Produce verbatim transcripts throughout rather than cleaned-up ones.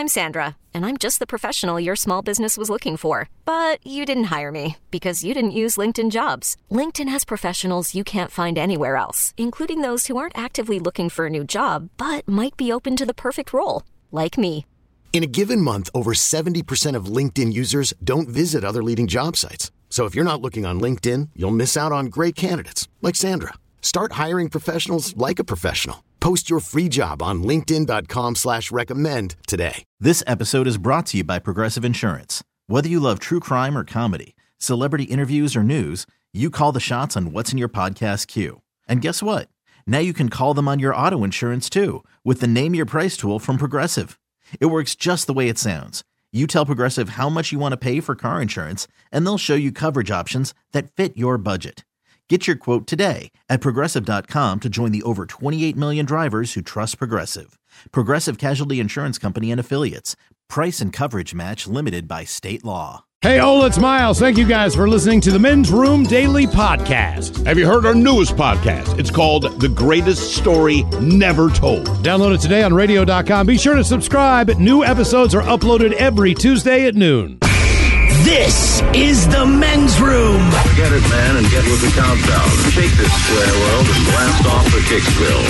I'm Sandra, and I'm just the professional your small business was looking for. But you didn't hire me because you didn't use LinkedIn Jobs. LinkedIn has professionals you can't find anywhere else, including those who aren't actively looking for a new job, but might be open to the perfect role, like me. In a given month, over seventy percent of LinkedIn users don't visit other leading job sites. So if you're not looking on LinkedIn, you'll miss out on great candidates like Sandra. Start hiring professionals like a professional. Post your free job on linkedin.com slash recommend today. This episode is brought to you by Progressive Insurance. Whether you love true crime or comedy, celebrity interviews or news, you call the shots on what's in your podcast queue. And guess what? Now you can call them on your auto insurance too with the Name Your Price tool from Progressive. It works just the way it sounds. You tell Progressive how much you want to pay for car insurance, and they'll show you coverage options that fit your budget. Get your quote today at Progressive dot com to join the over twenty-eight million drivers who trust Progressive. Progressive Casualty Insurance Company and Affiliates. Price and coverage match limited by state law. Hey, Ola, it's Miles. Thank you guys for listening to the Men's Room Daily Podcast. Have you heard our newest podcast? It's called The Greatest Story Never Told. Download it today on radio dot com. Be sure to subscribe. New episodes are uploaded every Tuesday at noon. This is the Men's Room. Get it, man, and get with the countdown. Shake this square world and blast off the Kicksville.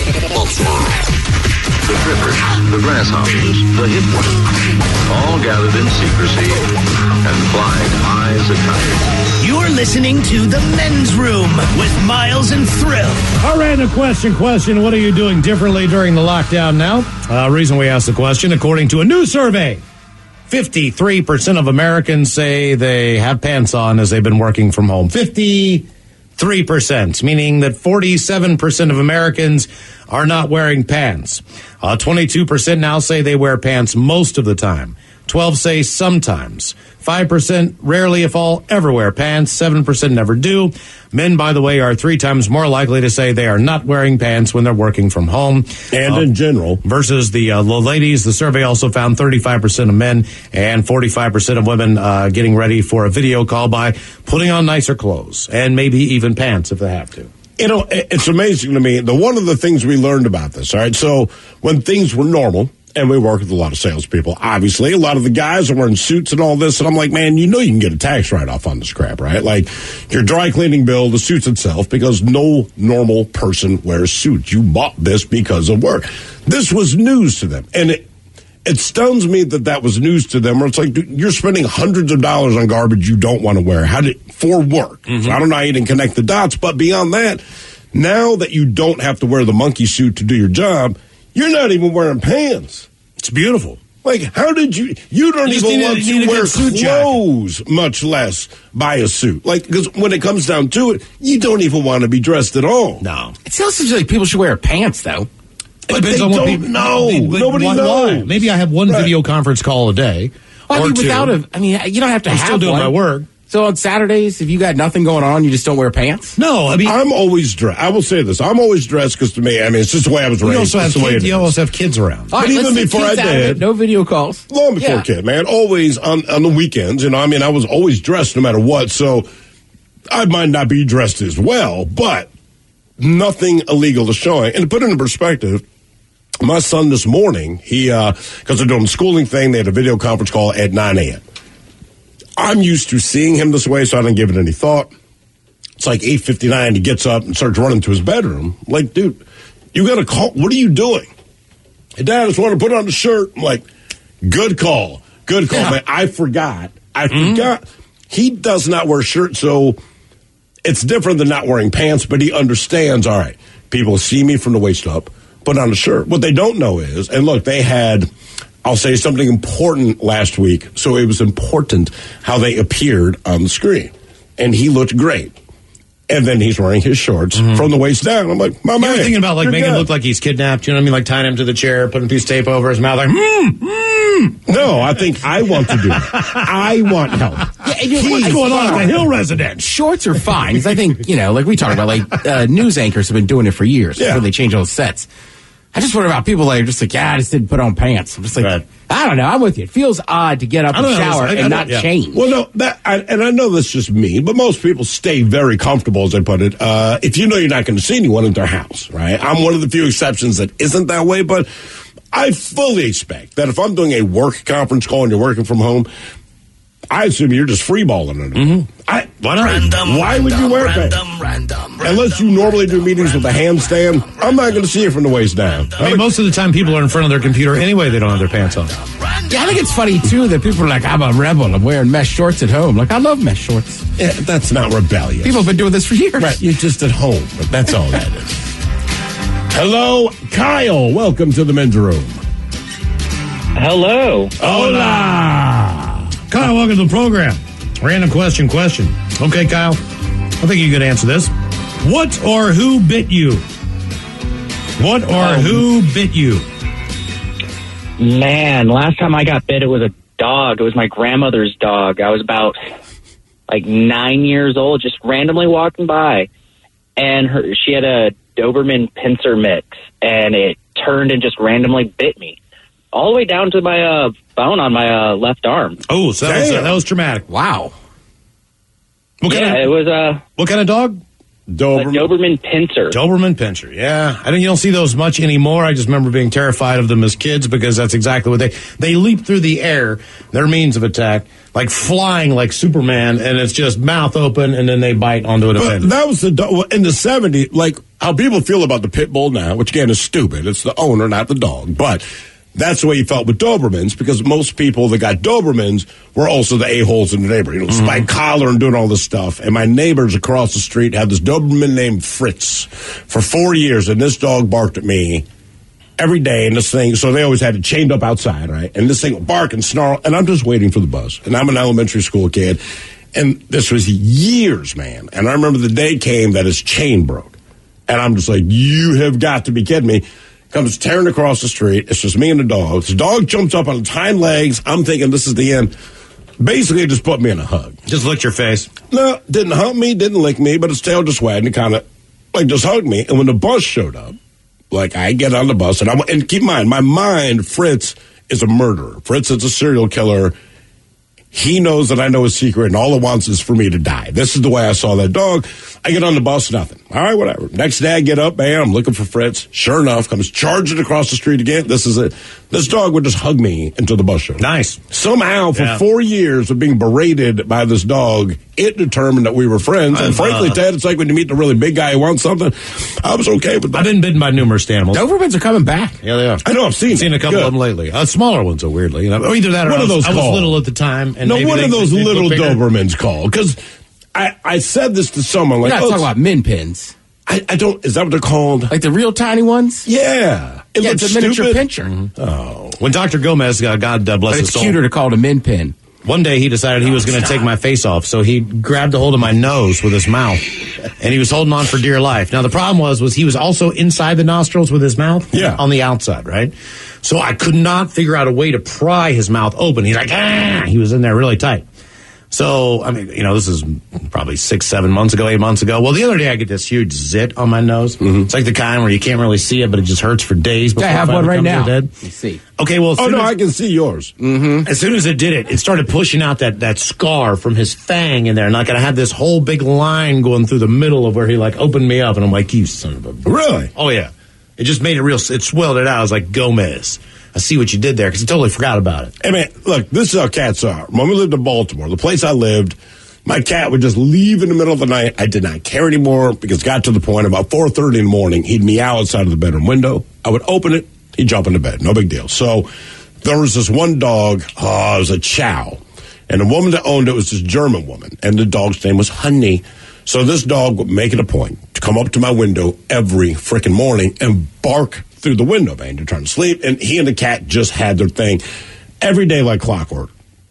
The Trippers, the Grasshoppers, the Hit Ones, all gathered in secrecy and flying high as a kite. You're listening to the Men's Room with Miles and Thrill. Our random question question, what are you doing differently during the lockdown now? Uh, reason we asked the question, according to a new survey, fifty-three percent of Americans say they have pants on as they've been working from home. fifty-three percent, meaning that forty-seven percent of Americans are not wearing pants. Uh, twenty-two percent now say they wear pants most of the time. twelve say sometimes. five percent rarely, if all, ever wear pants. seven percent never do. Men, by the way, are three times more likely to say they are not wearing pants when they're working from home. And uh, in general. Versus the, uh, the ladies, the survey also found thirty-five percent of men and forty-five percent of women uh, getting ready for a video call by putting on nicer clothes and maybe even pants if they have to. You know, it's amazing to me. The one of the things we learned about this, all right, so when things were normal, and we work with a lot of salespeople, obviously. A lot of the guys are wearing suits and all this. And I'm like, man, you know you can get a tax write-off on this crap, right? Like your dry cleaning bill, the suits itself, because no normal person wears suits. You bought this because of work. This was news to them. And it, it stuns me that that was news to them. Where it's like, dude, you're spending hundreds of dollars on garbage you don't want to wear. How did for work? Mm-hmm. So I don't know how you didn't connect the dots. But beyond that, now that you don't have to wear the monkey suit to do your job, you're not even wearing pants. It's beautiful. Like, how did you... You don't you even need want a, to wear clothes, jacket. Much less buy a suit. Like, because when it comes down to it, you don't even want to be dressed at all. No. It still seems like people should wear pants, though. But they don't people, know. They, Nobody why, knows. Why? Maybe I have one right. video conference call a day. Well, or I mean, two. without a... I mean, you don't have to I'm have still doing one. my work. So on Saturdays, if you got nothing going on, you just don't wear pants? No, I mean... I'm always dressed. I will say this. I'm always dressed because to me, I mean, it's just the way I was raised. You also have, kids, you also have kids around. All but right, even before I did... No video calls. Long before yeah. kid, man. Always on, on the weekends. You know, I mean, I was always dressed no matter what. So I might not be dressed as well, but nothing illegal is showing. And to put it in perspective... My son this morning, he, uh, because they're doing the schooling thing, they had a video conference call at nine a.m. I'm used to seeing him this way, so I didn't give it any thought. It's like eight fifty-nine, he gets up and starts running to his bedroom. I'm like, dude, you got to call. What are you doing? Hey, Dad, I just want to put on the shirt. I'm like, good call. Good call, yeah. Man. I forgot. I mm-hmm. forgot. He does not wear shirts, so it's different than not wearing pants, but he understands, all right, people see me from the waist up. Put on a shirt. What they don't know is, and look, they had, I'll say something important last week, so it was important how they appeared on the screen. And he looked great. And then he's wearing his shorts mm-hmm. from the waist down. I'm like, my man. You're thinking about like making good. It look like he's kidnapped, you know what I mean? Like tying him to the chair, putting a piece of tape over his mouth, like, mm, mm. No, I think I want to do it. I want help. Yeah, you know, what's going on at the Hill residence? Shorts are fine, because I think, you know, like we talked about, like uh, news anchors have been doing it for years yeah. before they change all the sets. I just wonder about people that are just like, yeah, I just didn't put on pants. I'm just like, right. I don't know. I'm with you. It feels odd to get up and shower know, and not yeah. change. Well, no, that, I, and I know that's just me, but most people stay very comfortable, as I put it, uh, if you know you're not going to see anyone in their house, right? I'm one of the few exceptions that isn't that way, but I fully expect that if I'm doing a work conference call and you're working from home, I assume you're just freeballing it. Mm-hmm. I, why not? Random, why would you wear random, that? Random, random, Unless you normally do meetings with a handstand, I'm not going to see it from the waist down. I mean, most of the time people are in front of their computer anyway. They don't have their pants on. Yeah, I think it's funny, too, that people are like, I'm a rebel. I'm wearing mesh shorts at home. Like, I love mesh shorts. Yeah, that's not rebellious. People have been doing this for years. Right, you're just at home. But that's all that is. Hello, Kyle. Welcome to the men's room. Hello. Hola. Kyle, welcome to the program. Random question question. Okay, Kyle, I think you could answer this. What or who bit you? What or Um, who bit you? Man, last time I got bit, it was a dog. It was my grandmother's dog. I was about like nine years old, just randomly walking by, and her she had a Doberman pincer mix, and it turned and just randomly bit me all the way down to my uh, bone on my uh, left arm. Oh, so that was, uh, that was traumatic. Wow. What kind yeah, of, it was a, what kind of dog? a Doberman pincer. Doberman Pinscher, yeah. I don't, you don't see those much anymore. I just remember being terrified of them as kids because that's exactly what they... They leap through the air, their means of attack, like flying like Superman, and it's just mouth open, and then they bite onto an But offender. that was the do- in the seventies, like how people feel about the pit bull now, which again is stupid. It's the owner, not the dog. But that's the way you felt with Dobermans, because most people that got Dobermans were also the a-holes in the neighborhood. You know, spike collar and doing all this stuff. And my neighbors across the street had this Doberman named Fritz for four years, and this dog barked at me every day, and this thing, so they always had it chained up outside, right? And this thing would bark and snarl, and I'm just waiting for the buzz. And I'm an elementary school kid, and this was years, man. And I remember the day came that his chain broke. And I'm just like, you have got to be kidding me. Comes tearing across the street. It's just me and the dog. The dog jumps up on its hind legs. I'm thinking this is the end. Basically, it just put me in a hug. Just licked your face. No, didn't hump me, didn't lick me, but its tail just wagged and kind of, like, just hugged me. And when the bus showed up, like, I get on the bus, and I'm, and keep in mind, my mind, Fritz is a murderer. Fritz is a serial killer. He knows that I know his secret, and all it wants is for me to die. This is the way I saw that dog. I get on the bus, nothing. All right, whatever. Next day, I get up, bam, I'm looking for Fritz. Sure enough, comes charging across the street again. This is it. This dog would just hug me until the bus showed. Nice. Somehow, for Yeah. four years of being berated by this dog, it determined that we were friends. And I've, frankly, uh, Ted, it's like when you meet the really big guy who wants something. I was okay with that. I've been bitten by numerous animals. Dobermans are coming back. Yeah, they are. I know, I've seen I've seen it. a couple Good. of them lately. Uh, smaller ones, though, weirdly. You know, or either that or What I are was, those I was called? little at the time. And No, maybe what they, are those they little look bigger. Dobermans called? Because I, I said this to someone. We're Like, not oh, talking about min pins. I, I don't, is that what they're called? Like the real tiny ones? Yeah. It Yeah, looks it's a miniature stupid. pincher. Oh. When Doctor Gomez, uh, God uh, bless But his it's soul, cuter to call it a min pin. one day he decided he was going to take my face off, so he grabbed a hold of my nose with his mouth, and he was holding on for dear life. Now, the problem was, was he was also inside the nostrils with his mouth, Yeah. on the outside, right? So I could not figure out a way to pry his mouth open. He's like, ah! He was in there really tight. So, I mean, you know, this is probably six, seven months ago, eight months ago. Well, the other day I get this huge zit on my nose. Mm-hmm. It's like the kind where you can't really see it, but it just hurts for days before I have it one finally right comes to now. a dead. You see. Okay, well, as Oh, soon no, as- I can see yours. as soon as it did it, it started pushing out that, that scar from his fang in there. And like I had this whole big line going through the middle of where he like opened me up. And I'm like, you son of a... Really? Oh, yeah. It just made it real... It swelled it out. I was like, Gomez, I see what you did there, because I totally forgot about it. Hey, man, look, this is how cats are. When we lived in Baltimore, the place I lived, my cat would just leave in the middle of the night. I did not care anymore because it got to the point about four thirty in the morning, he'd meow outside of the bedroom window. I would open it. He'd jump into bed. No big deal. So there was this one dog. Oh, it was a chow. And the woman that owned it was this German woman. And the dog's name was Honey. So this dog would make it a point to come up to my window every freaking morning and bark through the window, man. You're trying to sleep. And he and the cat just had their thing every day like clockwork.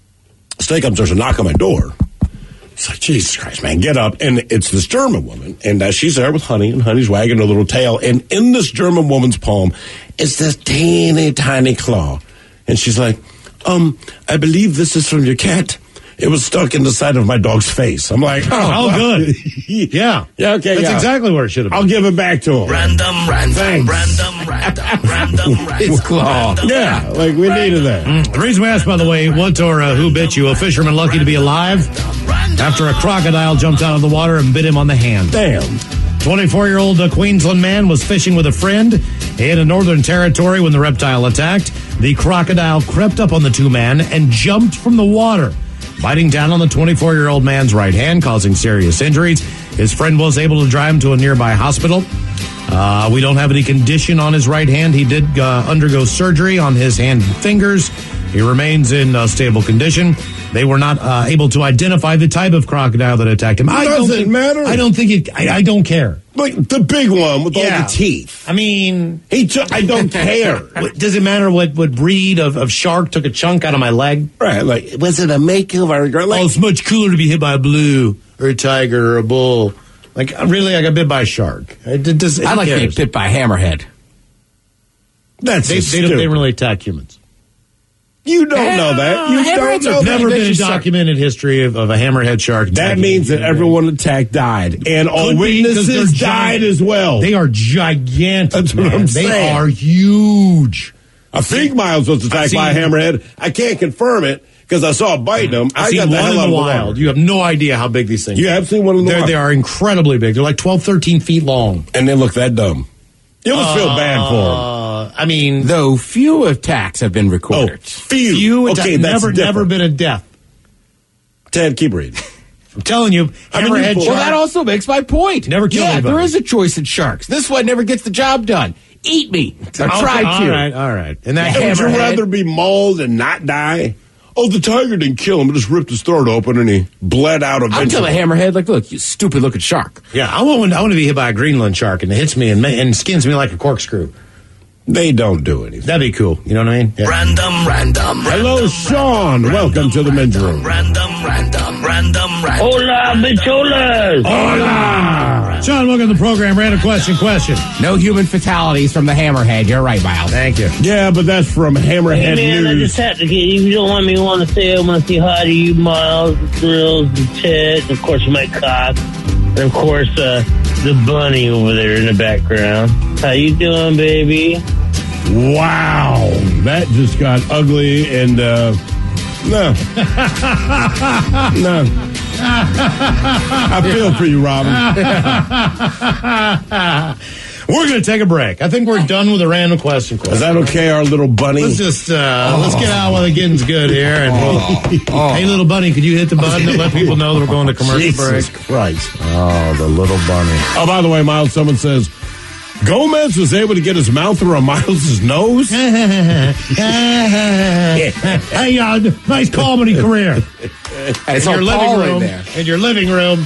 Snake comes, there's a knock on my door. It's like, Jesus Christ, man, get up. And it's this German woman. And uh, she's there with Honey, and Honey's wagging her little tail. And in this German woman's palm is this teeny tiny claw. And she's like, um, I believe this is from your cat. It was stuck in the side of my dog's face. I'm like, oh, Oh, good. yeah. Yeah, okay, That's yeah. exactly where it should have been. I'll give it back to him. Random, random, Thanks. random, random, random, random. It's claw. Yeah, like we needed that. The reason we asked, by the way, what or uh, who bit you? A fisherman lucky to be alive after a crocodile jumped out of the water and bit him on the hand. Damn. twenty-four-year-old uh, Queensland man was fishing with a friend in a Northern Territory when the reptile attacked. The crocodile crept up on the two men and jumped from the water, biting down on the twenty-four-year-old man's right hand, causing serious injuries. His friend was able to drive him to a nearby hospital. Uh, we don't have any condition on his right hand. He did uh, undergo surgery on his hand and fingers. He remains in uh, stable condition. They were not uh, able to identify the type of crocodile that attacked him. I Doesn't don't think, matter. I don't think it. I, I don't care. Like the big one with Yeah. all the teeth. I mean, He t- I don't care. what- does it matter what, what breed of, of shark took a chunk out of my leg? Right, like, was it a mako or a girl? Like, Oh, it's much cooler to be hit by a blue or a tiger or a bull. Like, really, I got bit by a shark. It, it does, I like to get bit by a hammerhead. that's They, just they, don't, they stupid. don't really attack humans. You don't know that. You Uh, don't hammerheads know are that. Never been a vicious shark. documented history of, of a hammerhead shark. That attacking means that you. everyone attacked died, and all Could be, 'cause they're witnesses giant. died as well. They are gigantic. That's what man. I'm they saying. are huge. I think Miles was attacked seen- by a hammerhead. I can't confirm it because I saw it biting him. I've I seen got the one hell in out the of wild. water. You have no idea how big these things You are. have seen one in the They're, wild, they are incredibly big. They're like twelve, thirteen feet long. and they look that dumb. You almost feel bad for them. Uh, I mean, Though few attacks have been Oh, recorded. few. few atta- okay, that's never, different. never been a death. Ted, keep reading. I'm telling you, I mean, hammerhead you- shark. Well, that also makes my point. Never kill Yeah, anybody. there is a choice in sharks. This one never gets the job done. Eat me. Or Okay, try to. All right, all right. And that Would you hammerhead. rather be mauled and not die? Oh, the tiger didn't kill him; it just ripped his throat open and he bled out I'll tell eventually. a hammerhead, like, look, you stupid looking shark. Yeah, I want. I want to be hit by a Greenland shark and it hits me and, ma- and skins me like a corkscrew. They don't do anything. That'd be cool. You know what I mean? Yeah. Random, random. Hello, random, Sean. random, Welcome to the men's room. Random, random, random, random. Hola, bicholas! Hola! Sean, welcome to the program. Random question, question. No human fatalities from the hammerhead. You're right, Miles. Thank you. Yeah, but that's from Hammerhead Hey, man, I News. just had to get you. You don't want me to want to say I want to say hi to you, Miles, the Thrills, the Ted, and of course my cock, and of course uh, the bunny over there in the background. How you doing, baby? Wow, that just got ugly and uh, no, no. I feel for you, Robin. We're going to take a break. I think we're done with the random question. question. Is that okay, our little bunny? Let's just uh, let's get out while the getting's good here. And hey, little bunny, could you hit the button to let people know that we're going to commercial Jesus break? Christ. Oh, the little bunny. Oh, by the way, Miles, someone says Gomez was able to get his mouth around Miles's nose. Hey, uh, nice comedy career. It's in all your living Paul room. in there. In your living room.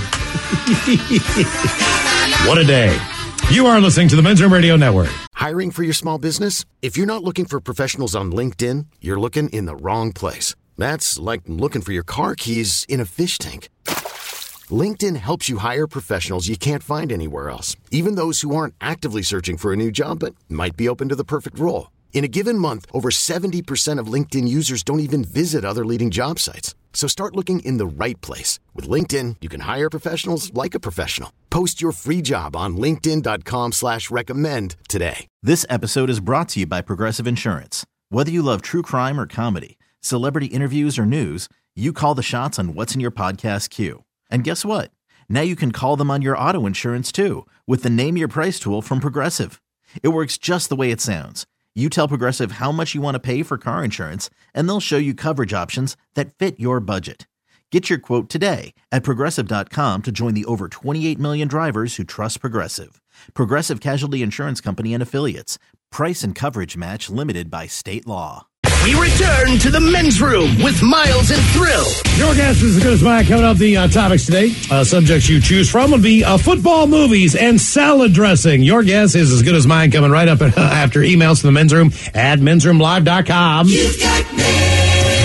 What a day. You are listening to the Men's Room Radio Network. Hiring for your small business? If you're not looking for professionals on LinkedIn, you're looking in the wrong place. That's like looking for your car keys in a fish tank. LinkedIn helps you hire professionals you can't find anywhere else, even those who aren't actively searching for a new job but might be open to the perfect role. In a given month, over seventy percent of LinkedIn users don't even visit other leading job sites. So start looking in the right place. With LinkedIn, you can hire professionals like a professional. Post your free job on linkedin.com slash recommend today. This episode is brought to you by Progressive Insurance. Whether you love true crime or comedy, celebrity interviews or news, you call the shots on what's in your podcast queue. And guess what? Now you can call them on your auto insurance too with the Name Your Price tool from Progressive. It works just the way it sounds. You tell Progressive how much you want to pay for car insurance, and they'll show you coverage options that fit your budget. Get your quote today at Progressive dot com to join the over twenty-eight million drivers who trust Progressive. Progressive Casualty Insurance Company and Affiliates. Price and coverage match limited by state law. We return to the men's room with Miles and Thrill. Your guess is as good as mine. Coming up, the uh, topics today, uh, subjects you choose from would be uh, football, movies, and salad dressing. Your guess is as good as mine. Coming right up uh, after emails from the men's room at men's room live dot com. You've got mail.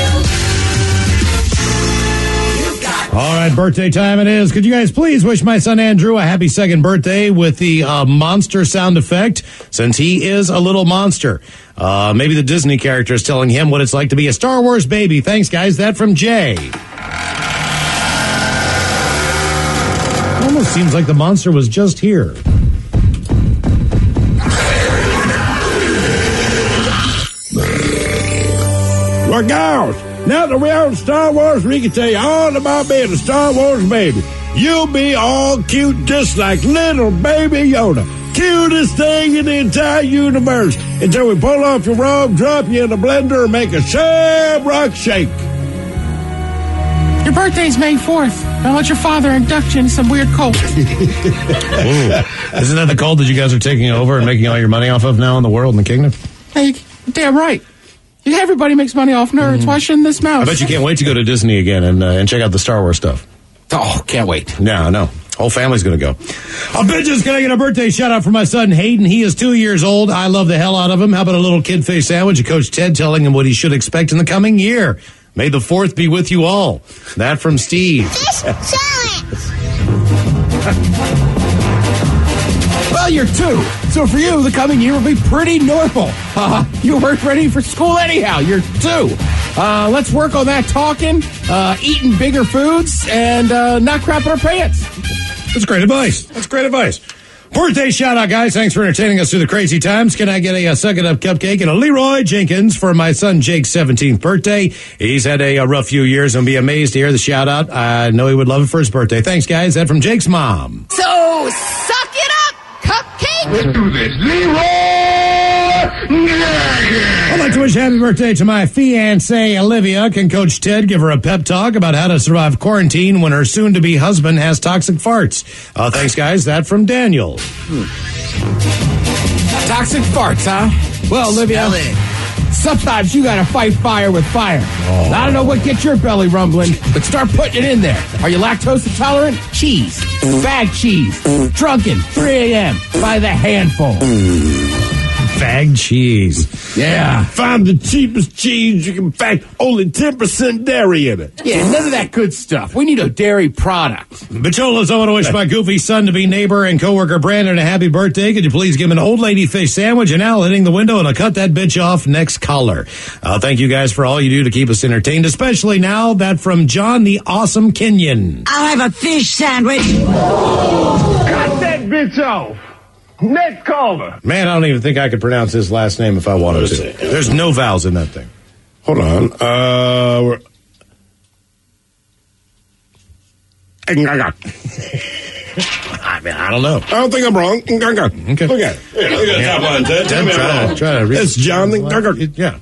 You've got All right, birthday time it is. Could you guys please wish my son Andrew a happy second birthday with the uh, monster sound effect, since he is a little monster. Uh, maybe the Disney character is telling him what it's like to be a Star Wars baby. Thanks, guys. That from Jay. Almost seems like the monster was just here. Look out! Now that we're on Star Wars, we can tell you all about being a Star Wars baby. You'll be all cute just like little baby Yoda. Cutest thing in the entire universe. Until we pull off your robe, drop you in the blender, and make a shamrock shake. Your birthday's May fourth. Don't let your father induct you in some weird cult. Isn't that the cult that you guys are taking over and making all your money off of now in the world and the kingdom? Hey, damn right. Everybody makes money off nerds. Mm. Why shouldn't this mouse? I bet you can't wait to go to Disney again and uh, and check out the Star Wars stuff. Oh, can't wait. No, no. Whole family's going to go. A bitches, can I get a birthday shout out for my son Hayden? He is two years old. I love the hell out of him. How about a little kid face sandwich and Coach Ted telling him what he should expect in the coming year? May the fourth be with you all. That from Steve. Well, you're two. So for you, the coming year will be pretty normal. Uh, you weren't ready for school anyhow. You're two. Uh, let's work on that talking, uh, eating bigger foods, and uh, not crapping our pants. That's great advice. That's great advice. Birthday shout out, guys. Thanks for entertaining us through the crazy times. Can I get a, a Suck It Up cupcake and a Leroy Jenkins for my son Jake's seventeenth birthday? He's had a, a rough few years and be amazed to hear the shout out. I know he would love it for his birthday. Thanks, guys. That from Jake's mom. So, suck it up, cupcake. Let's do this. Leroy Jenkins. I'd like to wish happy birthday to my fiancée, Olivia. Can Coach Ted give her a pep talk about how to survive quarantine when her soon-to-be husband has toxic farts? Uh, thanks, guys. That from Daniel. Hmm. Toxic farts, huh? Well, Olivia, sometimes you gotta fight fire with fire. Oh. I don't know what gets your belly rumbling, but start putting it in there. Are you lactose intolerant? Cheese. Bag cheese. Drunken. three a.m. by the handful. Bag cheese. Yeah. Find the cheapest cheese you can find. Only ten percent dairy in it. Yeah, none of that good stuff. We need a dairy product. Bacholas, I want to wish my goofy son-to-be neighbor and coworker Brandon a happy birthday. Could you please give him an old lady fish sandwich and Al hitting the window and I'll cut that bitch off next caller. Uh, thank you guys for all you do to keep us entertained, especially now. That from John the Awesome Kenyon. I'll have a fish sandwich. Cut that bitch off. Next caller. Man, I don't even think I could pronounce his last name if I wanted to. There's no vowels in that thing. Hold on. Uh, I mean, I don't know. I don't think I'm wrong. Okay. Look at it. Yeah, look at the top line, Ted. Ted, try to, try to read. It's John the... Yeah.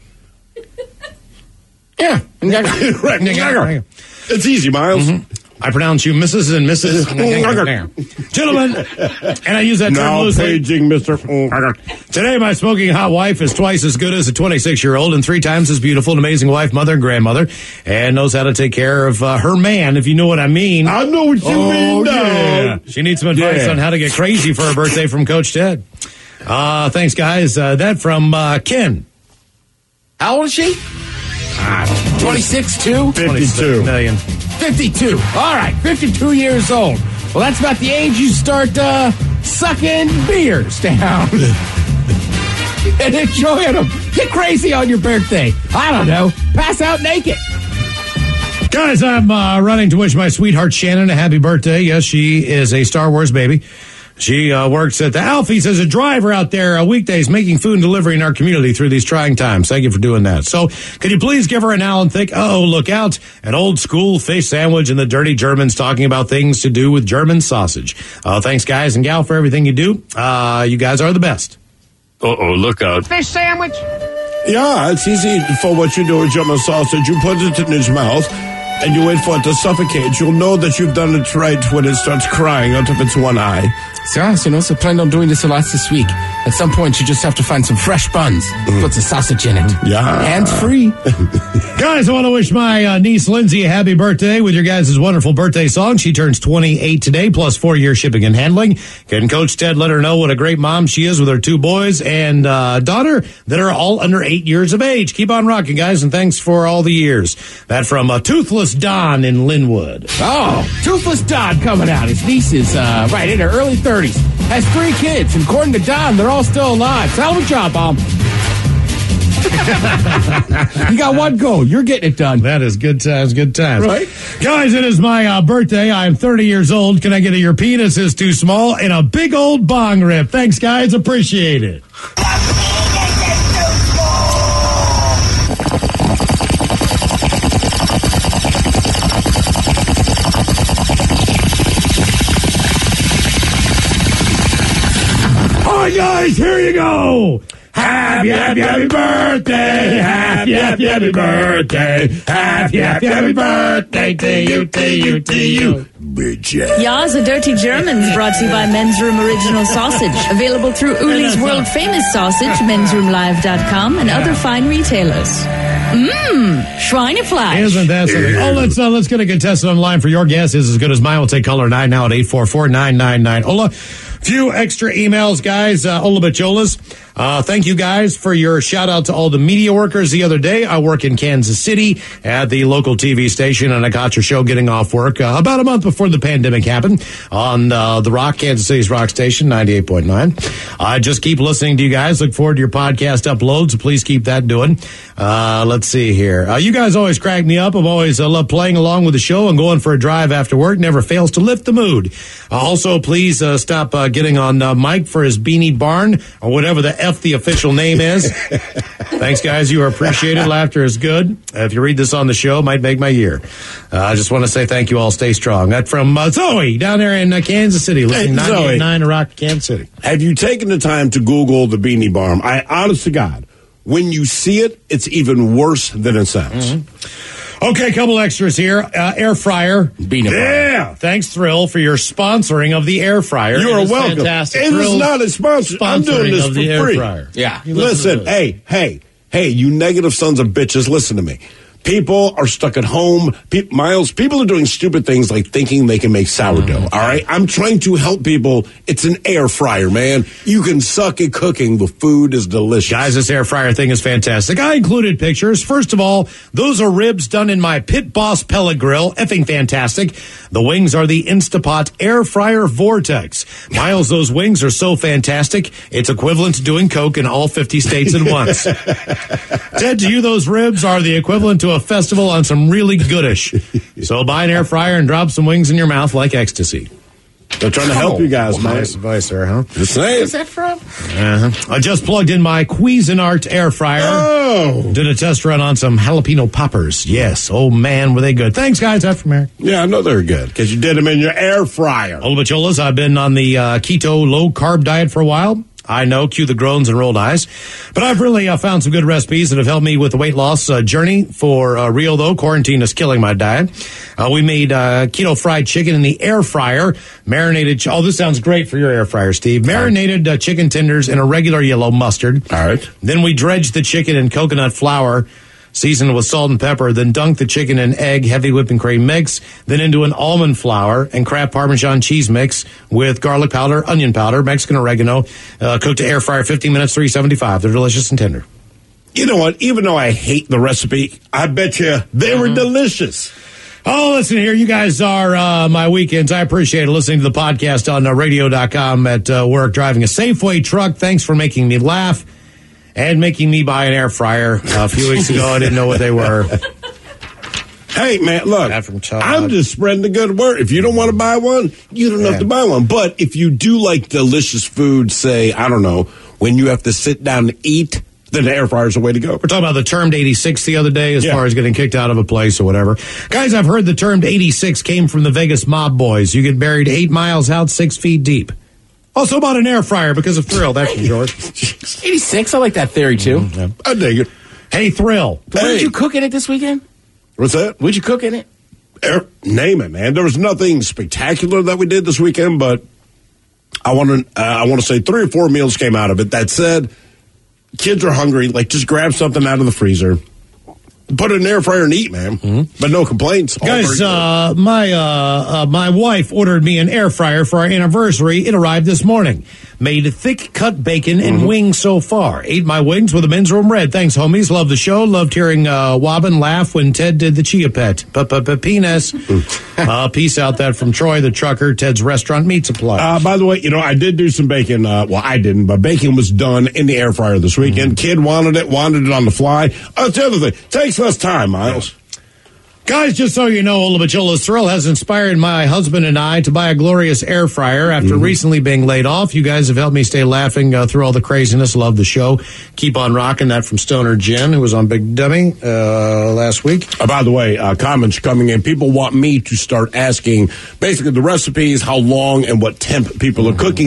Yeah. Right. It's easy, Miles. Mm-hmm. I pronounce you Missus and Missus Gentlemen, and I use that term now loosely. Paging Mister Today, my smoking hot wife is twice as good as a twenty-six-year-old and three times as beautiful, an amazing wife, mother, and grandmother, and knows how to take care of uh, her man, if you know what I mean. I know what you oh, mean, dog. Yeah. She needs some advice yeah. on how to get crazy for her birthday from Coach Ted. Uh, thanks, guys. Uh, that from uh, Ken. How old is she? twenty-six, too? fifty-two. Million. fifty-two. All right, fifty-two years old. Well, that's about the age you start uh, sucking beers down and enjoying them. Get crazy on your birthday. I don't know. Pass out naked. Guys, I'm uh, running to wish my sweetheart Shannon a happy birthday. Yes, she is a Star Wars baby. She uh, works at the Alfies as a driver out there uh, weekdays, making food and delivery in our community through these trying times. Thank you for doing that. So, could you please give her an Alan Thick, oh, look out, an old school fish sandwich and the dirty Germans talking about things to do with German sausage. Uh, thanks, guys and gal, for everything you do. Uh, you guys are the best. Uh-oh, look out. Fish sandwich? Yeah, it's easy for what you do with German sausage. You put it in his mouth, and you wait for it to suffocate. You'll know that you've done it right when it starts crying out of its one eye. Yes, you know, so plan on doing this a lot this week. At some point, you just have to find some fresh buns. Mm. Put the sausage in it. Yeah. Hands-free. Guys, I want to wish my uh, niece Lindsay a happy birthday with your guys' wonderful birthday song. She turns twenty-eight today, plus four years shipping and handling. Can Coach Ted let her know what a great mom she is with her two boys and uh, daughter that are all under eight years of age? Keep on rocking, guys, and thanks for all the years. That from uh, Toothless Don in Linwood. Oh, Toothless Don coming out. His niece is uh, right in her early thirties. Has three kids, and according to Don, they're all still alive. Hell of a job, Mom. You got one goal. You're getting it done. That is good times, good times. Right? Guys, it is my uh, birthday. I'm thirty years old. Can I get a your penis is too small and a big old bong rip? Thanks, guys. Appreciate it. guys, here you go. Happy, happy, happy birthday. Happy, happy, happy birthday. Happy, happy, happy birthday to you, to you, to you. Bitch. Ya's a Dirty Germans brought to you by Men's Room Original Sausage. Available through Uli's world famous sausage, mens room live dot com, and other fine retailers. Mmm, Schweinefleisch. Isn't that something? Oh, let's uh, let's get a contestant on the line for your guess. Is as good as mine. We'll take caller nine now at eight four four, nine nine nine. Ola, few extra emails, guys. Uh, Ola Bacholas. Uh, thank you guys for your shout out to all the media workers the other day. I work in Kansas City at the local T V station, and I got your show getting off work uh, about a month before the pandemic happened on uh, the Rock, Kansas City's Rock Station, ninety-eight point nine. I just keep listening to you guys. Look forward to your podcast uploads. Please keep that doing. Uh, let's see here. Uh, you guys always crack me up. I've always uh, loved playing along with the show and going for a drive after work. Never fails to lift the mood. Uh, also, please uh, stop uh, getting on uh, Mike for his Beanie Barn or whatever the F the official name is. Thanks, guys. You are appreciated. Laughter is good. Uh, if you read this on the show, it might make my year. Uh, I just want to say thank you all. Stay strong. That's from uh, Zoe down there in uh, Kansas City. Listening Hey, ninety-eight point Zoe. nine to Rock, Kansas City. Have you taken the time to Google the Beanie Barm? I, honest to God, when you see it, it's even worse than it sounds. Mm-hmm. Okay, a couple extras here. Uh, air fryer. Beanie Barm. Yeah. Thanks, Thrill, for your sponsoring of the air fryer. You It are is welcome. Fantastic. It is Thrill's not a sponsor. I'm doing sponsoring this of for the air free. fryer. Yeah. You listen Listen, to hey, hey, hey, you negative sons of bitches, listen to me. People are stuck at home. Pe- Miles, people are doing stupid things like thinking they can make sourdough, all right? I'm trying to help people. It's an air fryer, man. You can suck at cooking. The food is delicious. Guys, this air fryer thing is fantastic. I included pictures. First of all, those are ribs done in my Pit Boss pellet grill. Effing fantastic. The wings are the Instapot air fryer Vortex. Miles, those wings are so fantastic. It's equivalent to doing coke in all fifty states at once. Ted, to you, those ribs are the equivalent to a festival on some really goodish. So buy an air fryer and drop some wings in your mouth like ecstasy. They're trying to help you guys, man. Nice advice there, huh? Just saying. Where's that from? Uh-huh. I just plugged in my Cuisinart air fryer. Oh. Did a test run on some jalapeno poppers. Yes. Oh, man, were they good. Thanks, guys. After Mary. Yeah, I know they're good because you did them in your air fryer. Old Bacholas, I've been on the uh, keto low-carb diet for a while. I know, cue the groans and rolled eyes. But I've really uh, found some good recipes that have helped me with the weight loss uh, journey. For uh, real, though, quarantine is killing my diet. Uh, we made uh, keto fried chicken in the air fryer. Marinated, ch- oh, this sounds great for your air fryer, Steve. Marinated uh, chicken tenders in a regular yellow mustard. All right. Then we dredged the chicken in coconut flour, seasoned with salt and pepper, then dunked the chicken in egg, heavy whipping cream mix, then into an almond flour and Kraft Parmesan cheese mix with garlic powder, onion powder, Mexican oregano, uh, cooked to air fryer fifteen minutes, three seventy-five. They're delicious and tender. You know what? Even though I hate the recipe, I bet you they were delicious. Oh, listen here. You guys are uh, my weekends. I appreciate it. Listening to the podcast on uh, radio dot com at uh, work, driving a Safeway truck. Thanks for making me laugh. And making me buy an air fryer uh, a few weeks ago. I didn't know what they were. Hey, man, look, I'm just spreading the good word. If you don't want to buy one, you don't Yeah. have to buy one. But if you do like delicious food, say, I don't know, when you have to sit down and eat, then the air fryer is the way to go. We're talking about the termed eighty-six the other day as Yeah. far as getting kicked out of a place or whatever. Guys, I've heard the termed eighty-six came from the Vegas mob boys. You get buried eight miles out, six feet deep. Also bought an air fryer because of Thrill. That's from George. eighty-six, I like that theory, too. Mm, yeah. I dig it. Hey, Thrill. What Hey. did you cook in it this weekend? What's that? What'd you cook in it? Air, name it, man. There was nothing spectacular that we did this weekend, but I want to uh, I want to say three or four meals came out of it. That said, kids are hungry. Like, just grab something out of the freezer, put it in the air fryer and eat, man. Mm-hmm. But no complaints. All Guys, very good. uh, my uh, uh, my wife ordered me an air fryer for our anniversary. It arrived this morning. Made thick cut bacon and Mm-hmm. wings so far. Ate my wings with a men's room red. Thanks, homies. Love the show. Loved hearing uh, Wobbin laugh when Ted did the chia pet. Penis. uh, peace out. That from Troy, the trucker. Ted's Restaurant Meat Supply. Uh, by the way, you know, I did do some bacon. Uh, well, I didn't, but bacon was done in the air fryer this weekend. Mm-hmm. Kid wanted it, wanted it on the fly. Uh, that's the other thing. Takes less time, Miles. Guys, just so you know, Ola Bachola's Thrill has inspired my husband and I to buy a glorious air fryer after Mm-hmm. recently being laid off. You guys have helped me stay laughing uh, through all the craziness. Love the show. Keep on rocking. That from Stoner Jen, who was on Big Dummy uh, last week. Uh, by the way, uh, comments coming in. People want me to start asking basically the recipes, how long and what temp people are cooking these.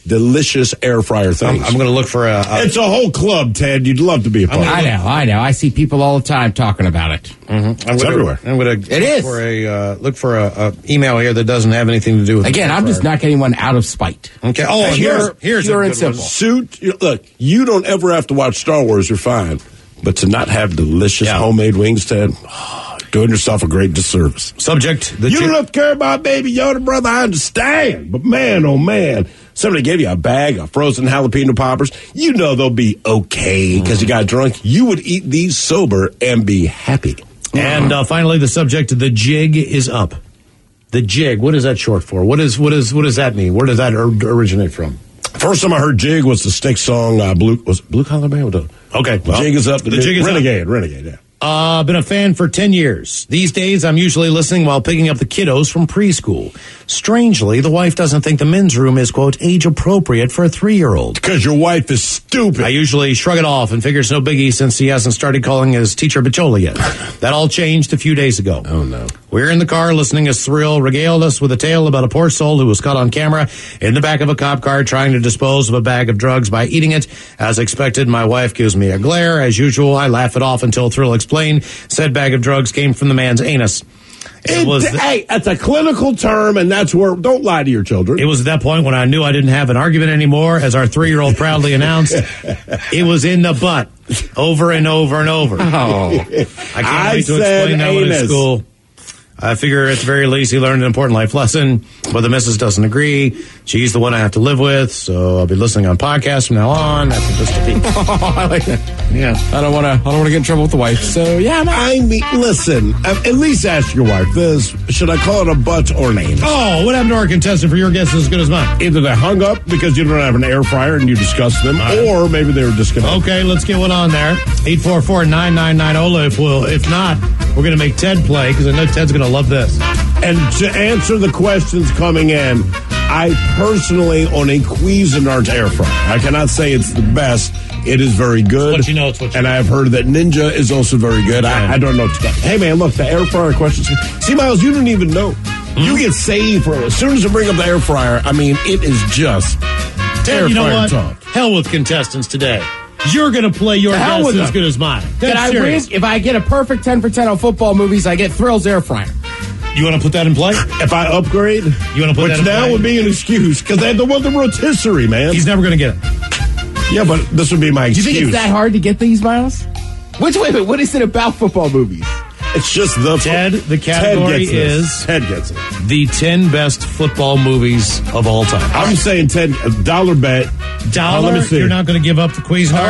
delicious air fryer things. I'm, I'm going to look for a, a... It's a whole club, Ted. You'd love to be a part of it. I know, I know. I see people all the time talking about it. Mm-hmm. It's gonna, everywhere. I'm going to It is. for a uh, look for a, a email here that doesn't have anything to do with Again, I'm just not getting one out of spite. Okay. Oh, Pure- here's here's pure a and good one. simple. Suit, you- look, you don't ever have to watch Star Wars. You're fine. But to not have delicious Yeah. homemade wings, Ted, oh, doing yourself a great disservice. Subject: the You chi- don't have to care about Baby Yoda, brother. I understand. But man, oh man, somebody gave you a bag of frozen jalapeno poppers. You know they'll be okay because you got drunk. You would eat these sober and be happy. And uh, finally, the subject: the jig is up. The jig. What is that short for? What is what is what does that mean? Where does that or- originate from? First time I heard Jig was the Styx song, uh, Blue, was it Blue Collar Band? Okay. The Jig is up. The, The Jig is up. Renegade, Renegade, yeah. Uh, been a fan for ten years. These days, I'm usually listening while picking up the kiddos from preschool. Strangely, the wife doesn't think the men's room is, quote, age appropriate for a three-year-old. Because your wife is stupid. I usually shrug it off and figure it's no biggie since he hasn't started calling his teacher Bichola yet. That all changed a few days ago. Oh, no. We're in the car listening as Thrill regaled us with a tale about a poor soul who was caught on camera in the back of a cop car trying to dispose of a bag of drugs by eating it. As expected, my wife gives me a glare. As usual, I laugh it off until Thrill explained said bag of drugs came from the man's anus. It, It, was the, hey, that's a clinical term, and that's where, don't lie to your children. it was at that point when I knew I didn't have an argument anymore, as our three-year-old proudly announced. It was in the butt, over and over and over. Oh. I can't I wait to said explain that one in anus. school. I figure at the very least he learned an important life lesson, but the missus doesn't agree. She's the one I have to live with, so I'll be listening on podcasts from now on. That's just a peek. I like that. Yeah. I don't want to. I don't want to get in trouble with the wife. So yeah, I'm out. I mean, listen, uh, at least ask your wife this. Should I call it a butt or an anus? Oh, what happened to our contestant for your guess is as good as mine? Either they hung up because you don't have an air fryer and you discussed them, right. or maybe they were disconnected. Okay, let's get one on there. eight four four, nine nine nine, O L A. If, we'll, if not, we're going to make Ted play because I know Ted's going to love this. And to answer the questions coming in, I personally own a Cuisinart air fryer. I cannot say it's the best. It is very good. It's what you know, it's what you and know. I've heard that Ninja is also very good. I, I don't know. Hey, man, look, the air fryer questions. See, Miles, you don't even know. Hmm? You get saved for as soon as you bring up the air fryer. I mean, it is just Ted, air you know fryer what? talk. Hell with contestants today. You're going to play your The hell guess with as them. good as mine. Can That's I serious. win? If I get a perfect ten for ten on football movies, I get Thrill's air fryer. You want to put that in play? If I upgrade, You want to put which that in now play? would be an excuse because they had the one the rotisserie, man. He's never going to get it. yeah, but this would be my Do you excuse. think it's that hard to get these, Miles? Which wait a minute, what is it about football movies? It's just the Ted, the category Ted gets this. is- Ted gets it. The ten best football movies of all time. I'm saying Ted a dollar bet. Dollar? Uh, let me see. You're not going to give up the Cuisinart?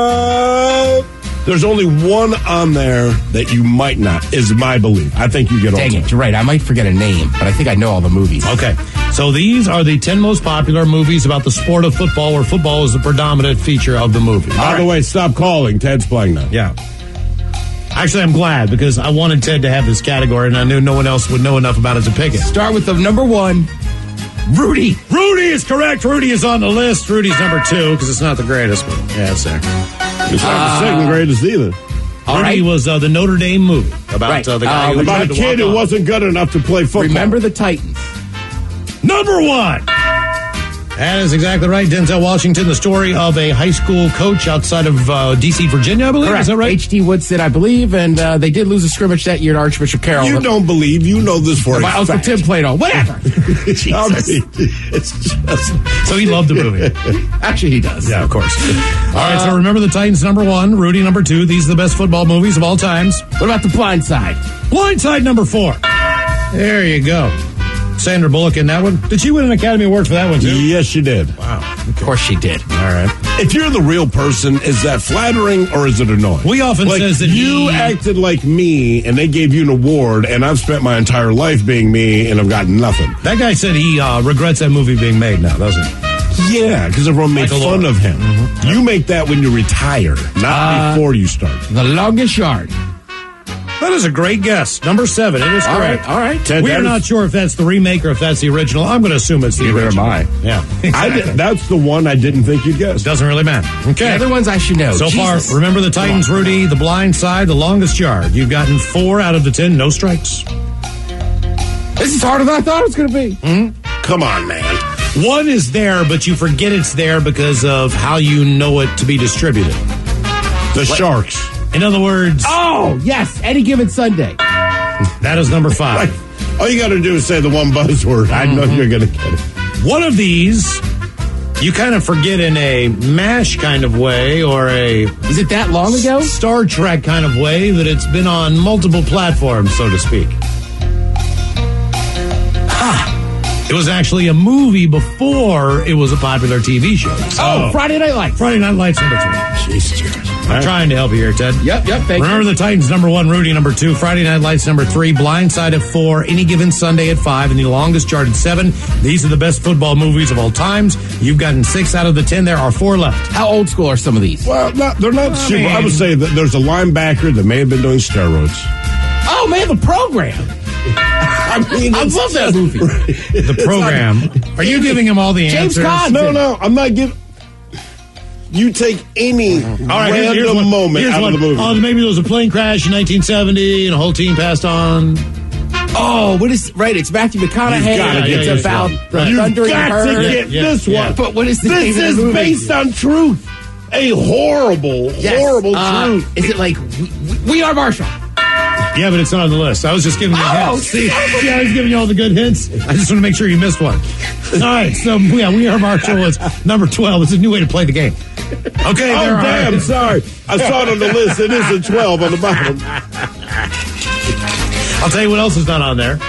Uh, there's only one on there that you might not. Is my belief. I think you get all. Dang ten. it, you're right. I might forget a name, but I think I know all the movies. Okay. So these are the ten most popular movies about the sport of football where football is the predominant feature of the movie. By the way, stop calling. Ted's playing now. Yeah. Actually, I'm glad because I wanted Ted to have this category and I knew no one else would know enough about it to pick it. Start with the number one, Rudy. Rudy is correct. Rudy is on the list. Rudy's number two because it's not the greatest, but yeah, it's there. It's not the second greatest either. All Rudy right. was uh, the Notre Dame movie about Right. uh, the guy Uh, who About tried a to kid walk who on. wasn't good enough to play football. Remember the Titans. Number one. That is exactly right. Denzel Washington, the story of a high school coach outside of uh, D C, Virginia, I believe. Correct. Is that right? H D Woodson, I believe, and uh, they did lose a scrimmage that year to Archbishop Carroll. You don't believe. You know this for a My Uncle fact. Tim played on. Whatever. I mean, it's just. So he loved the movie. Actually, he does. Yeah, of course. All right, so remember the Titans, number one. Rudy, number two. These are the best football movies of all times. What about The Blind Side? Blindside, number four. There you go. Sandra Bullock in that one. Did she win an Academy Award for that one, too? Yes, you did. Wow. Of course she did. All right. If you're the real person, is that flattering or is it annoying? We often like, says that you he- acted like me and they gave you an award, and I've spent my entire life being me and I've gotten nothing. That guy said he uh, regrets that movie being made now, doesn't he? Yeah, because everyone made Michael fun Lord. of him. Mm-hmm. You make that when you retire, not Uh, before you start. The Longest Yard. That is a great guess. Number seven. It is All correct. right, all right. Ted, We that are is- not sure if that's the remake or if that's the original. I'm going to assume it's the Neither original. am I. Yeah. I exactly. did, that's the one I didn't think you'd guess. Doesn't really matter. Okay. The other ones I should know. So Jesus. far, remember the Titans, Rudy, The Blind Side, The Longest Yard. You've gotten four out of the ten, no strikes. This is harder than I thought it was going to be. Come on, man. One is there, but you forget it's there because of how you know it to be distributed. The what? Sharks. In other words... Oh, yes, Any Given Sunday. That is number five. Right. All you got to do is say the one buzzword. I know mm-hmm. you're going to get it. One of these... You kind of forget in a MASH kind of way or a... Is it that long ago? Star Trek kind of way that it's been on multiple platforms, so to speak. Ah, it was actually a movie before it was a popular T V show. So, oh, Friday Night Lights. Friday Night Lights number two. Jesus Christ. I'm right. trying to help you here, Ted. Yep, yep, thank Remember you. the Titans, number one, Rudy, number two, Friday Night Lights, number three, Blindside at four, Any Given Sunday at five, and the longest chart at seven. These are the best football movies of all times. You've gotten six out of the ten. There are four left. How old school are some of these? Well, not, they're not super. I, mean, I would say that there's a linebacker that may have been doing steroids. Oh, man, the program. I mean, I love that movie. The program. Are you giving him all the James answers? Caan. No, no, I'm not giving... You take any all right, random here's, here's one, moment out one. of the movie. Oh, maybe there was a plane crash in nineteen seventy and a whole team passed on. Oh, what is... Right, it's Matthew McConaughey. Gotta it's get about the You've Thundering got Herd. to get yeah, this yeah. one. But what is the This name is of the movie? based on truth. A horrible, yes. horrible uh, truth. Is it like We, we Are Marshall? Yeah, but it's not on the list. I was just giving you oh, hints. See, see, I was giving you all the good hints. I just want to make sure you missed one. All right, so yeah, We Are Marshall is number twelve. It's a new way to play the game. Okay, oh, there damn, are. sorry. I saw it on the list. It is a twelve on the bottom. I'll tell you what else is not on there.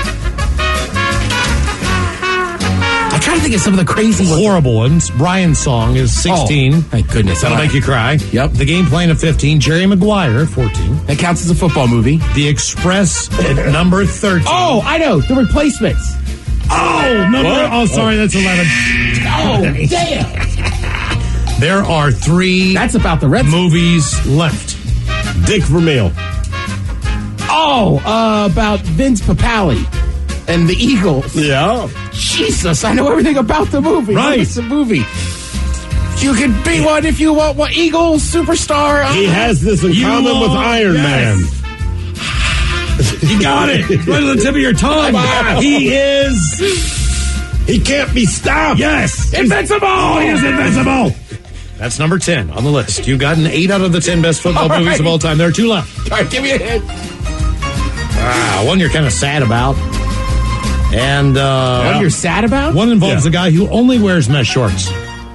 I'm trying to think of some of the crazy ones. Horrible ones. Brian's Song is sixteen. Oh, thank goodness. That'll right. make you cry. Yep. The Game Plan at fifteen. Jerry Maguire at fourteen. That counts as a football movie. The Express at number thirteen. Oh, I know. The Replacements. Oh, number. What? Oh, sorry, that's eleven. Oh, damn. There are three. That's about the Reds. Movies left. Dick Vermeil. Oh, uh, about Vince Papale and the Eagles. Yeah. Jesus, I know everything about the movie. Right. It's a movie. You can be one if you want one. Eagles, superstar. He has this in you common with Iron yes. Man. You got it. Right on the tip of your tongue. He is. He can't be stopped. Yes. Invincible. Oh, he is invincible. That's number ten on the list. You've gotten eight out of the ten best football all movies right. of all time. There are two left. All right, give me a hint. Ah, one you're kind of sad about. And, uh... One you're sad about? One involves yeah. a guy who only wears mesh shorts.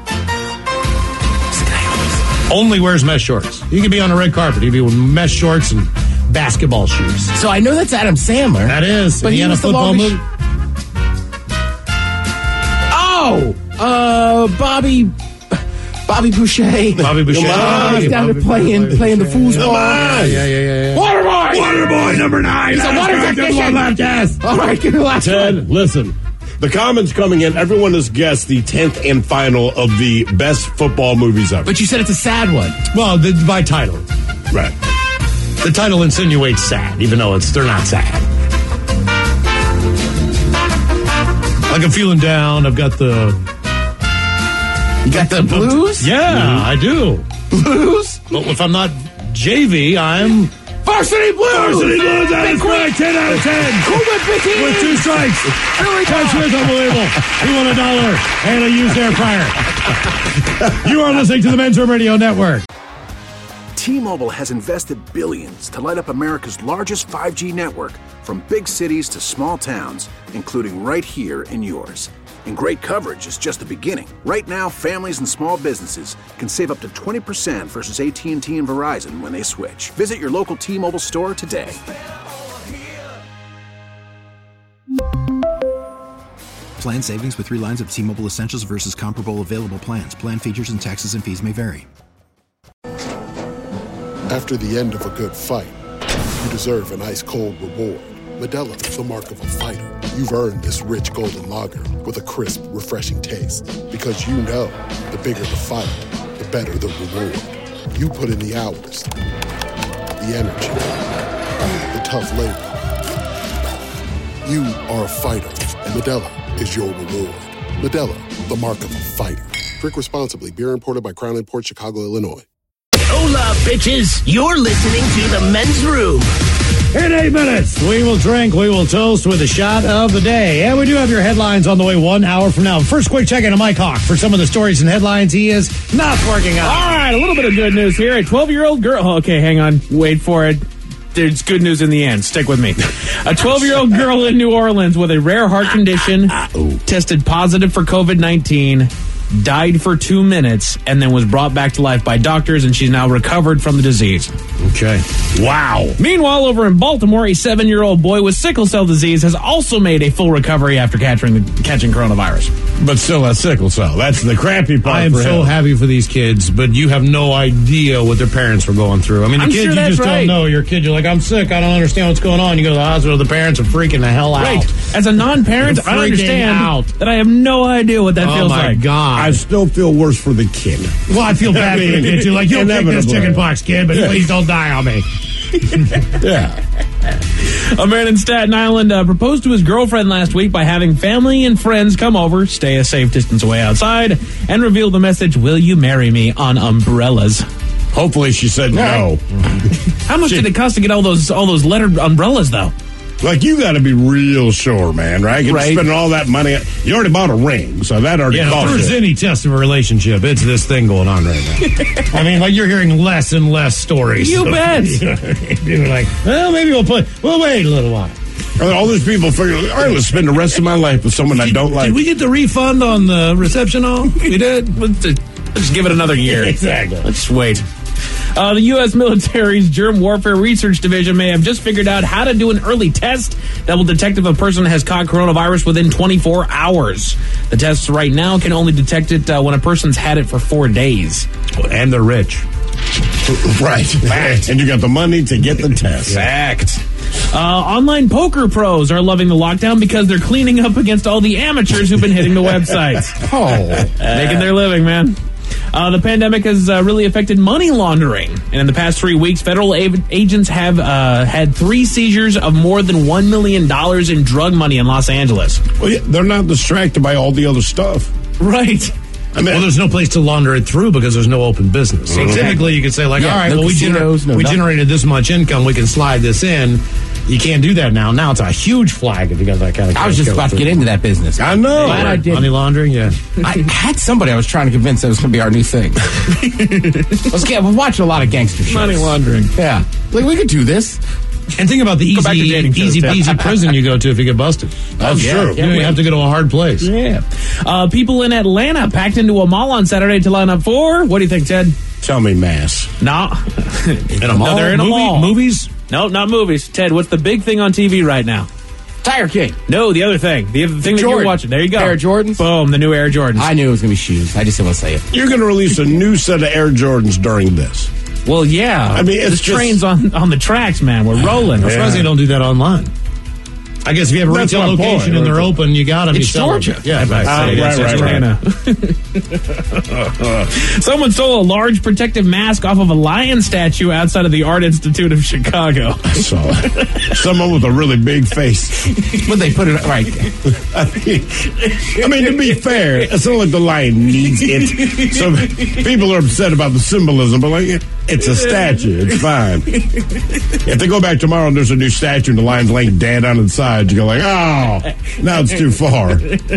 Only wears mesh shorts. He could be on a red carpet. He'd be with mesh shorts and basketball shoes. So I know that's Adam Sandler. That is. But he, he was a football movie. Sh- oh! Uh, Bobby... Bobby Boucher. Bobby Boucher. Oh, he's down there playing, playing the foosball. Yeah, yeah, yeah, yeah. Waterboy! Waterboy, number nine. He's a water technician. Left, yes. All right, give me the last Ted, one. listen. The comments coming in, everyone has guessed the tenth and final of the best football movies ever. But you said it's a sad one. Well, the, by title. Right. The title insinuates sad, even though it's they're not sad. Like I'm feeling down. I've got the... You got the blues? Yeah, mm-hmm. I do. Blues? But if I'm not J V, I'm... Varsity Blues! Varsity Blues, that is correct. ten out of ten. With two strikes. Ted Smith, unbelievable. He won a dollar and a used air fryer. You are listening to the Men's Room Radio Network. T-Mobile has invested billions to light up America's largest five G network, from big cities to small towns, including right here in yours. And great coverage is just the beginning. Right now, families and small businesses can save up to twenty percent versus A T and T and Verizon when they switch. Visit your local T-Mobile store today. Plan savings with three lines of T-Mobile Essentials versus comparable available plans. Plan features and taxes and fees may vary. After the end of a good fight, you deserve an ice-cold reward. Modelo is the mark of a fighter. You've earned this rich golden lager with a crisp, refreshing taste. Because you know, the bigger the fight, the better the reward. You put in the hours, the energy, the tough labor. You are a fighter, and Modelo is your reward. Modelo, the mark of a fighter. Drink responsibly. Beer imported by Crown Imports, Chicago, Illinois. Hola, bitches. You're listening to The Men's Room. In eight minutes, we will drink, we will toast with a shot of the day. And we do have your headlines on the way one hour from now. First, quick check in to Mike Hawk for some of the stories and headlines he is not working on. All right, a little bit of good news here. A twelve-year-old girl. Okay, hang on. Wait for it. There's good news in the end. Stick with me. A twelve-year-old girl in New Orleans with a rare heart condition tested positive for covid nineteen, died for two minutes, and then was brought back to life by doctors, and she's now recovered from the disease. Okay. Wow. Meanwhile, over in Baltimore, a seven-year-old boy with sickle cell disease has also made a full recovery after catching, catching coronavirus. But still has sickle cell. That's the crappy part. I am for so him. happy for these kids, but you have no idea what their parents were going through. I mean, the I'm kids, sure you that's just right. don't know. Your kid, you're like, I'm sick. I don't understand what's going on. You go to the hospital. The parents are freaking the hell out. Right. As a non-parent, They're I freaking understand out. that I have no idea what that Oh, feels my like. God. I still feel worse for the kid. Well, I feel bad I for mean, the kid, too. Like, you'll take this inevitably. chicken pox, kid, but Yeah. please don't die on me. Yeah. A man in Staten Island uh, proposed to his girlfriend last week by having family and friends come over, stay a safe distance away outside, and reveal the message, "Will you marry me?" on umbrellas. Hopefully she said no. How much She- did it cost to get all those all those lettered umbrellas, though? Like, you got to be real sure, man, right? You're Right. spending all that money. You already bought a ring, so that already Yeah, if cost there's you. any test of a relationship, it's this thing going on right now. I mean, like, you're hearing less and less stories. You bet. You're like, well, maybe we'll put, we'll wait a little while. All these people figure, all right, let's spend the rest of my life with someone I don't like. Did we get the refund on the reception hall? We did? Let's just- let's give it another year. Exactly. Let's wait. Uh, the U S military's Germ Warfare Research Division may have just figured out how to do an early test that will detect if a person has caught coronavirus within twenty-four hours. The tests right now can only detect it uh, when a person's had it for four days. And they're rich. Right. Fact. And you got the money to get the test. Fact. Uh, online poker pros are loving the lockdown because they're cleaning up against all the amateurs who've been hitting the websites. Oh, Making their living, man. Uh, the pandemic has uh, really affected money laundering. And in the past three weeks, federal a- agents have uh, had three seizures of more than one million dollars in drug money in Los Angeles. Well, yeah, they're not distracted by all the other stuff. Right. I mean, Well, there's no place to launder it through because there's no open business. So Exactly. typically, you could say, like, Yeah, all right, no well, we, casinos, no we nothing. generated this much income. We can slide this in. You can't do that now. Now it's a huge flag if you got that kind of I was just about to get into that business. I know. Glad I did. Money laundering, yeah. I had somebody I was trying to convince that was going to be our new thing. Let's get. We're watching a lot of gangster shows. Money laundering. Yeah, like we could do this. And think about the Go back to easy, dating shows, easy Ted. peasy prison you go to if you get busted. That's yeah, true. You don't even have to go to a hard place. Yeah. Uh, people in Atlanta packed into a mall on Saturday to line up for, what do you think, Ted? Tell me, mass. No. In a mall? No, they're in a Movie- mall. Movies? No, not movies. Ted, what's the big thing on T V right now? Tiger King. No, the other thing. The other thing that you're Jordan. watching. There you go. Air Jordans? Boom, the new Air Jordans. I knew it was going to be shoes. I just didn't want to say it. You're going to release a new set of Air Jordans during this. Well, yeah. I mean, it's the just- train's on, on the tracks, man. We're rolling. I'm surprised they don't do that online. I guess if you have a That's retail my location point. and they're open, you got them. It's you sell 'em. Georgia. Yeah, right, Ah, right, right, right, right. Someone stole a large protective mask off of a lion statue outside of the Art Institute of Chicago. I saw it. Someone with a really big face. But they put it right. I mean, I mean, to be fair, it's not like the lion needs it. So people are upset about the symbolism, but like, it, it's a statue. It's fine. If they go back tomorrow and there's a new statue and the lion's laying dead on its side, you go like, oh, now it's too far.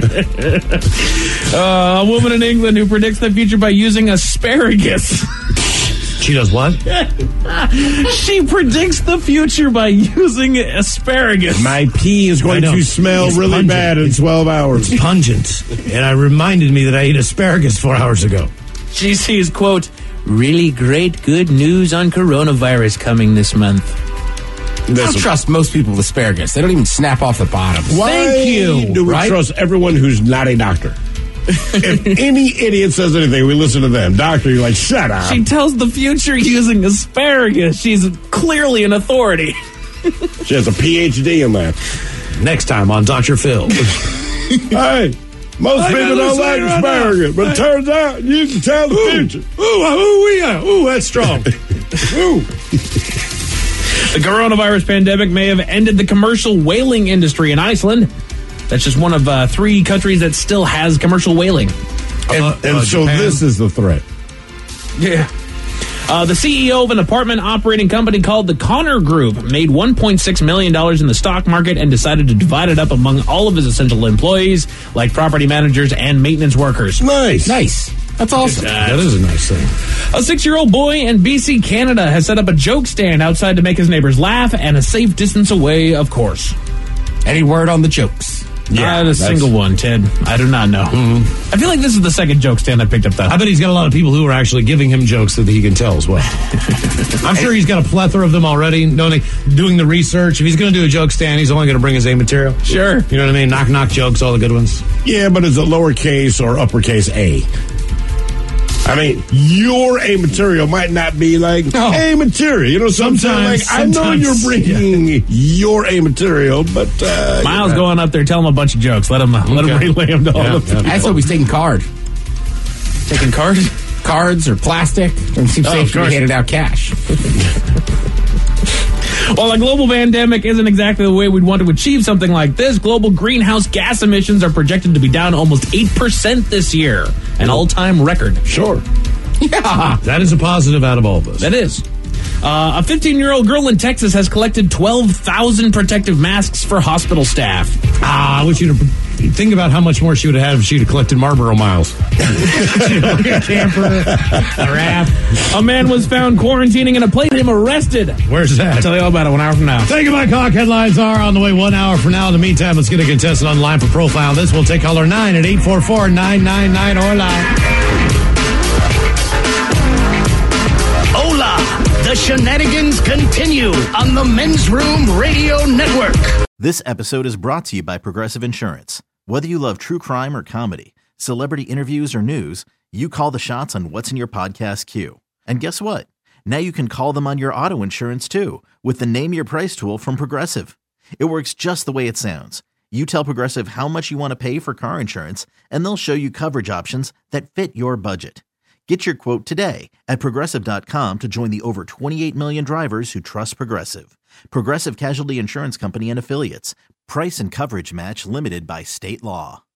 Uh, a woman in England who predicts the future by using asparagus. She does what? She predicts the future by using asparagus. My pee is I going know. to smell It's really pungent. bad in twelve hours. It's pungent. And I reminded me that I ate asparagus four hours ago. She sees, quote, really great good news on coronavirus coming this month. I don't trust most people with asparagus. They don't even snap off the bottom. Why Thank you, do we right? trust everyone who's not a doctor? If any idiot says anything, we listen to them. Doctor, you're like, shut up. She tells the future using asparagus. She's clearly an authority. She has a P H D in that. Next time on Doctor Phil. Hey, most I people gotta don't say like right asparagus, now. but it turns out you can tell the future. Ooh, ooh, yeah. Ooh, that's strong. Ooh. The coronavirus pandemic may have ended the commercial whaling industry in Iceland. That's just one of uh, three countries that still has commercial whaling. And, Uh, and uh, so Japan. this is the threat. Yeah. Uh, the C E O of an apartment operating company called the Connor Group made one point six million dollars in the stock market and decided to divide it up among all of his essential employees, like property managers and maintenance workers. Nice. Nice. That's awesome. That is a nice thing. A six-year-old boy in B C, Canada has set up a joke stand outside to make his neighbors laugh and a safe distance away, of course. Any word on the jokes? Not a single one, Ted. I do not know. Mm-hmm. I feel like this is the second joke stand I picked up, though. I bet he's got a lot of people who are actually giving him jokes that he can tell as well. I'm sure he's got a plethora of them already, knowing, doing the research. If he's going to do a joke stand, he's only going to bring his A material. Sure. You know what I mean? Knock, knock jokes, all the good ones. Yeah, but is it lowercase or uppercase A? I mean, your A material might not be like oh. A material. You know, sometimes, sometimes like, I know you're bringing yeah. your A material, but uh, Miles you know. going up there, tell him a bunch of jokes. Let him okay. let him relay them to yeah, all the yeah. I thought he's taking card. Taking cards, cards or plastic. It seems oh, safe to be handed out cash. While a global pandemic isn't exactly the way we'd want to achieve something like this, global greenhouse gas emissions are projected to be down almost eight percent this year, an all-time record. Sure. Yeah. That is a positive out of all this. That is. Uh, a fifteen-year-old girl in Texas has collected twelve thousand protective masks for hospital staff. Ah, I wish you to think about how much more she would have had if she'd have collected Marlboro miles. A camper, a raft. A man was found quarantining in a place and him arrested. Where's that? I'll tell you all about it one hour from now. Think about cock headlines are on the way one hour from now. In the meantime, let's get a contestant on the line for Profile This. We'll take caller nine at eight four four, nine nine nine or live. Hola! The shenanigans continue on the Men's Room Radio Network. This episode is brought to you by Progressive Insurance. Whether you love true crime or comedy, celebrity interviews or news, you call the shots on what's in your podcast queue. And guess what? Now you can call them on your auto insurance too with the Name Your Price tool from Progressive. It works just the way it sounds. You tell Progressive how much you want to pay for car insurance, and they'll show you coverage options that fit your budget. Get your quote today at Progressive dot com to join the over twenty-eight million drivers who trust Progressive. Progressive Casualty Insurance Company and Affiliates. Price and coverage match limited by state law.